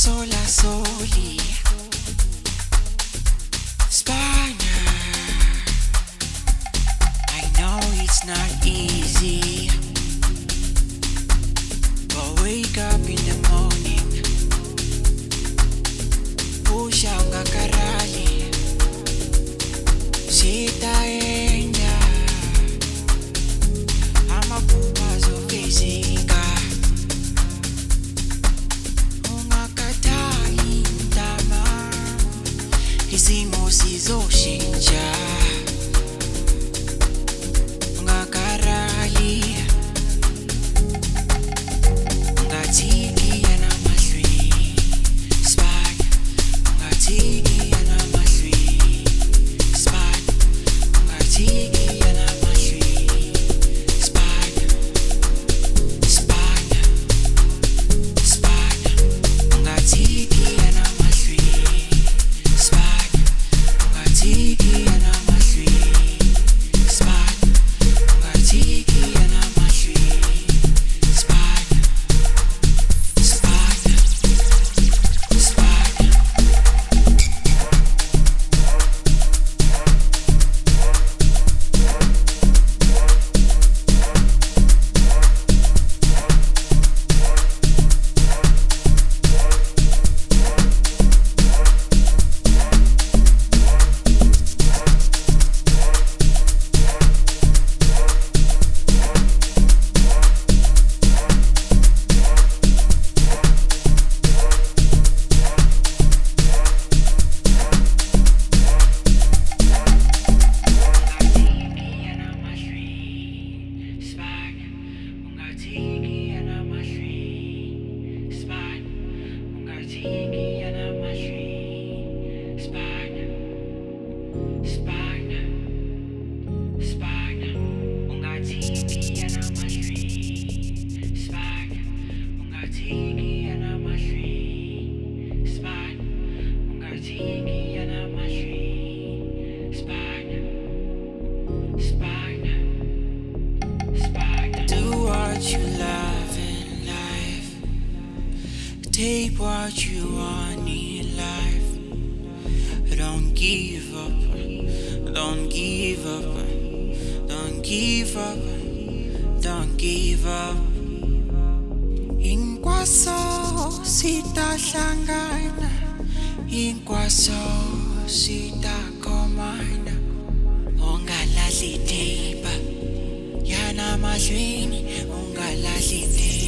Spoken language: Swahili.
sola soli Spina. I know it's not easy, but wake up in the morning, push out kakarali, sitaenda, amaphupha zofezeka. Isimo sizoshintsha ungakarali ungathiki yanamahlweni spana ungathiki yanamahlweni spana ungathiki yanamahlweni spana spana spana ungathiki yanamahlweni spana Tiki and I'm a tree spot. Tiki and I'm a tree spot. Spot. Spot. Take what you want in life. Don't give up. Don't give up. Don't give up. Don't give up. Inkwaso sitahlangana. Inkwaso sitakomana. Ungalahli themba. Yanamahlweni ungalahli themba.